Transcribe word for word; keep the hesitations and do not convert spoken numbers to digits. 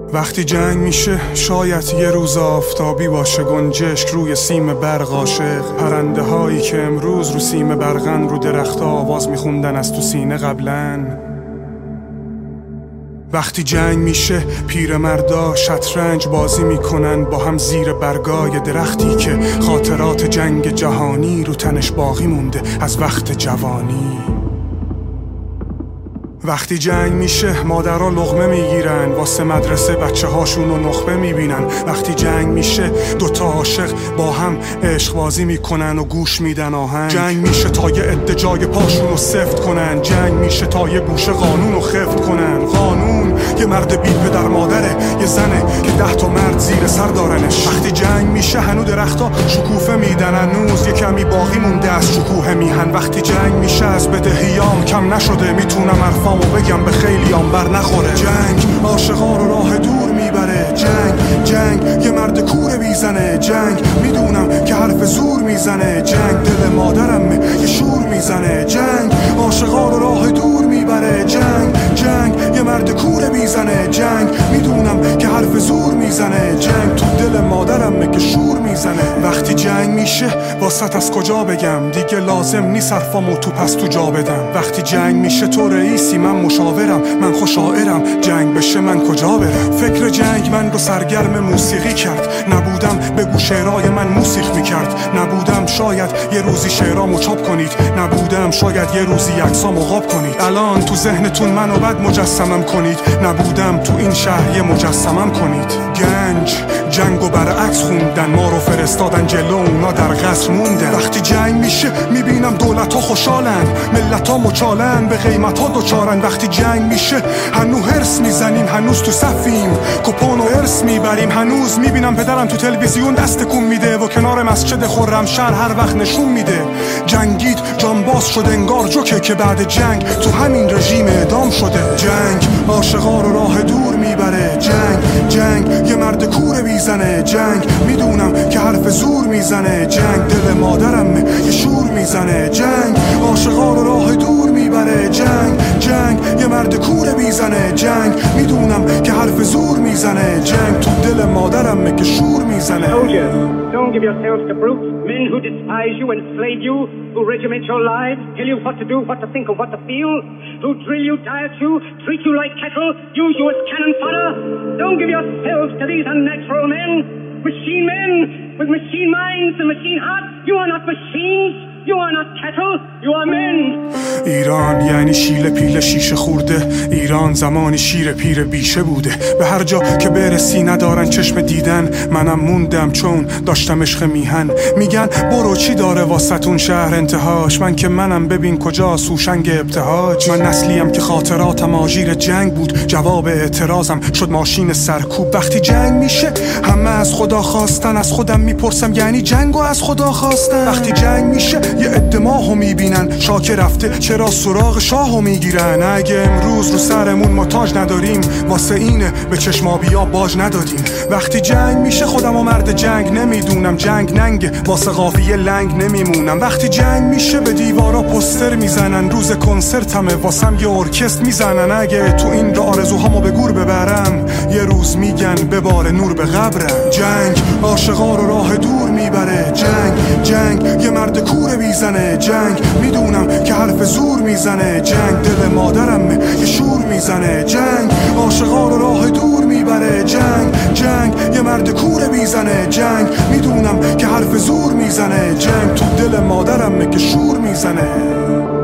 وقتی جنگ میشه شاید یه روز آفتابی باشه، گنجشک روی سیم برق عاشق، پرنده هایی که امروز رو سیم برقن رو درخت آواز میخوندن از تو سینه قبلن. وقتی جنگ میشه پیرمردا شطرنج بازی میکنن با هم زیر برگای درختی که خاطرات جنگ جهانی رو تنش باقی مونده از وقت جوانی. وقتی جنگ میشه مادرها لقمه میگیرن واسه مدرسه بچه هاشون رو نخبه میبینن. وقتی جنگ میشه دوتا عاشق با هم عشق بازی میکنن و گوش میدن آهنگ. جنگ میشه تا یه عده جای پاشون رو سفت کنن، جنگ میشه تا یه گوشه قانون رو خفت کنن. قانون یه مرد بی پدر مادره، یه زنه که ده تا مرد زیر سر دارنش. وقتی جنگ میشه هنو درختا شکوفه میدن، هنوز یه کمی باقی مونده از شکوه میهن. وقتی جنگ میشه از بدهیام کم نشده، میتونم حرفامو بگم به خیلیام بر نخوره. جنگ عاشقا رو راه دور میبره، جنگ جنگ یه مرد کوره بیزنه، جنگ میدونم که حرف زور میزنه، جنگ دل مادرمه یه شور میزنه. جنگ عاشقا رو راه دور میبره، جنگ جنگ یه مرد کوره بیزنه، جنگ میدونم که حرف زور میزنه، جنگ تو دل مادرمه که شور میزنه. وقتی جنگ میشه واسط از کجا بگم، دیگه لازم نیست حرفامو تو پس تو جا بدم. وقتی جنگ میشه تو رئیسی من مشاورم، من خوشاعرم، جنگ بشه من کجا برم. فکر جنگ من رو سرگرم موسیقی کرد، نبودم بگو شعرهای من موسیقی میکرد، نبودم شاید یه روزی شعرامو چاپ کنید، نبودم شاید یه روزی عکسامو قاب کنید. الان تو ذهنتون منو بد مجسمم کنید، نبودم تو این شهر یه مجسمم کنید. گنج جنگو برعکس خوندن، ما رو فرستادن جلو اونا در قصر موندن. وقتی جنگ میشه میبینم دولت ها خوشحالن، ملت ها مچالن، به قیمت ها دوچارن. وقتی جنگ میشه هنو هرس میزنیم، هنوز تو صفیم کپون و ارس میبریم. هنوز میبینم پدرم تو تلویزیون دست کن میده و کنار مسجد خرمشهر هر وقت نشون میده. جنگید جانباز شده انگار جوکه که بعد جنگ تو همین رژیم اعدام شده. جنگ عاشقا رو راه دور میبره، جنگ جنگ یه مرد کوره بیزنه، جنگ میدونم که حرف زور میزنه، جنگ دل مادرمه یه شور میزنه. جنگ عاشقا رو راه دور میبره، جنگ جنگ یه مرد کوره بیزنه، جنگ میدونم که حرف زور میزنه، جنگ تو دل مادرمه که شور میزنه. Soldiers, don't give yourselves to brutes, men who despise you, enslave you, who regiment your lives, tell you what to do, what to think, and what to feel, who drill you, diet you, treat you like cattle, use you as cannon fodder. Don't give yourselves to these unnatural men, machine men with machine minds and machine hearts. You are not machines. You are not cattle, you are men. ایران یعنی شیل پیل شیشه خورده، ایران زمانی شیر پیر بیشه بوده. به هر جا که برسی ندارن چشم دیدن، منم موندم چون داشتم عشق میهن. میگن برو چی داره واسطون شهر انتهاش، من که منم ببین کجا سوشنگ ابتهاج. من نسلیم که خاطراتم آژیر جنگ بود، جواب اعتراضم شد ماشین سرکوب. وقتی جنگ میشه همه از خدا خواستن، از خودم میپرسم یعنی جنگو از خدا خواستن. وقتی جنگ میشه یه عده ماهو میبینن، شاک رفته چرا سراغ شاهو میگیرن. اگه امروز رو سرمون ما تاج نداریم، واسه اینه به چشمابیا باج ندادیم. وقتی جنگ میشه خودم و مرد جنگ نمیدونم، جنگ ننگه واسه قافیه لنگ نمیمونم. وقتی جنگ میشه به دیوارا پوستر میزنن، روز کنسرتمه واسم یه ارکستر میزنن. اگه تو این را آرزوهامو به گور ببرم، یه روز میگن ببار نور به قبرم. جنگ عاشقا رو راه دور میبره، جنگ جنگ یه مرد کوره بیزنه، جنگ میدونم که حرف زور میزنه، جنگ دل مادرمه یه شور میزنه. جنگ عاشقا رو راه دور میبره، جنگ جنگ یه مرد کوره بیزنه، جنگ میدونم که حرف زور میزنه، جنگ تو دل مادرمه که شور میزنه.